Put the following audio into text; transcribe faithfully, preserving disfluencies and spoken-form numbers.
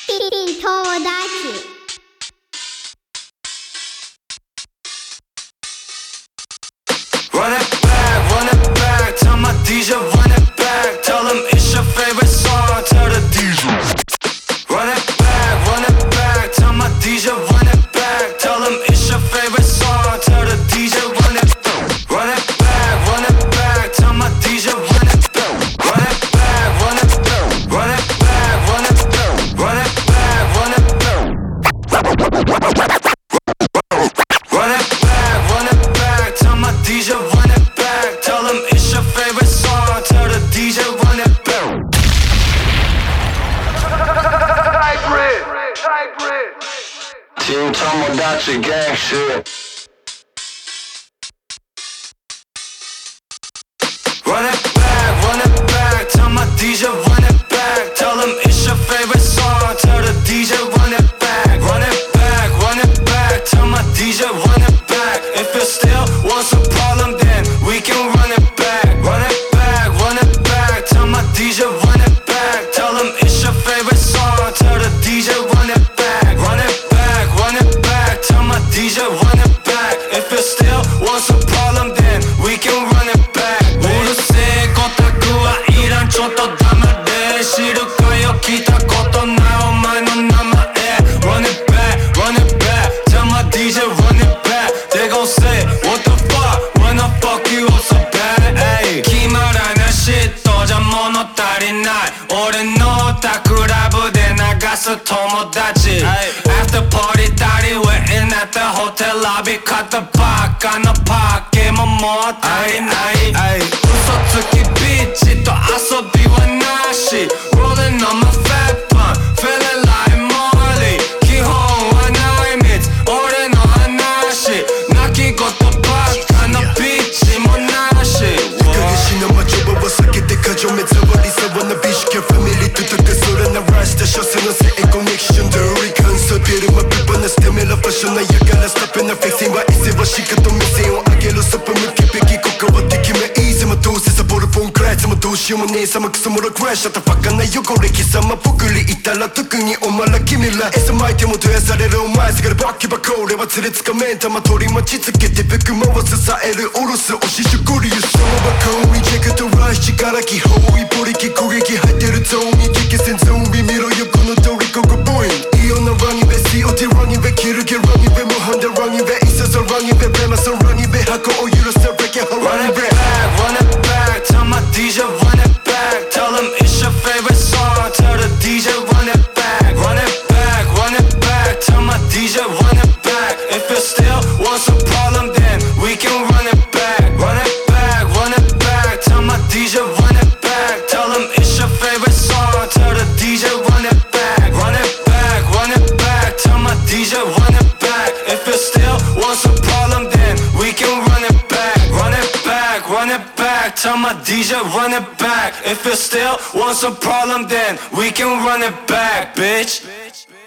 友達 Run it back, run it back, tell my D J run it back. Tell him it's your favorite song, tell the D J. Run it back, run it back, tell my D J run it back. Tell him it's your favorite song, tell the D J run it. Run it back, run it back, tell my D J run it back. Run it back, run it back, run it back, run it back, run it back, run it back. Run it back, run it back, tell my D J run it back. Tell him it's your favorite song, tell the D J run it back. Hybrid, hybrid. Team Tomodachi gang shit. Run it back, run it back, tell my D J run it back. Tell him it's your favorite song, tell the D J run it back. Run it back, run it back, tell my D J run it back. If it still wants a problem, then we can run it back. Run it back, run it back, tell my D J run it back. Tell him it's your favorite song, tell the D J run it back. Run it back, run it back, tell my D J run it back. If it still wants a problem, then we can run it back. うるせえごたくはいらん、ちょっと黙れ。知るかよ、聞いたことないお前の名前。 Run it back, run it back, tell my D J run it back. They gon' say, what the fuck, when the fuck you all so bad, ayy. 決まらない嫉妬じゃ物足りない。俺のタクラブで流す友達。After party thirty, waiting at the hotel lobby. 買ったばっかのパーケももう足りない。嘘つきビッチと遊びはなし。Rolling on my fat bun, feeling like Molly. 基本はない密、俺の話。泣き言ばっかのビッチもなし。 激しなマジョバは避けて過剰目障りそうなビシキャファミリーと高空鳴らした所詮の性コネクション Dirty 感想出るマピパなステメラファッションなやからストップなフィクシンは伊勢はしかと目線を上げるそっぱ向けべきここは敵目いいぜもどうせサボるフォンクライツもどうしようもねえさまクソもろクラッシュあったファカな汚れ貴様僕りいたら特にお前ら君ら餌まいてもどやされるお前すがるバッキバコ俺は連れつかめん玉取り待ちつけてブクマを支えるおろすおししゅくりゆそのバコンリジェクトラッシュ力気包囲ポリキ攻撃入ってるゾーンに危険線ゾンビ見ろよこの通りここボインいいよなラニベ シーオーティー ラニベキルゲラニベモハンダラニベイサザラニベベマソラニベ箱を許すべきハラニベ Run it back, tell my D J run it back. Tell him it's your favorite song, tell the D J run it back. Run it back, run it back, tell my D J run it back. If it still wants a problem, then we can run it back. Run it back, run it back, tell my D J run it back. Tell him it's your favorite song, tell the D J run it back. Run it back, run it back, tell my D J run it back. If it still wants a problem, then we can run it back. Run it back, run it back, tell my D J run it back. If it still wants a problem, then we can run it back, bitch.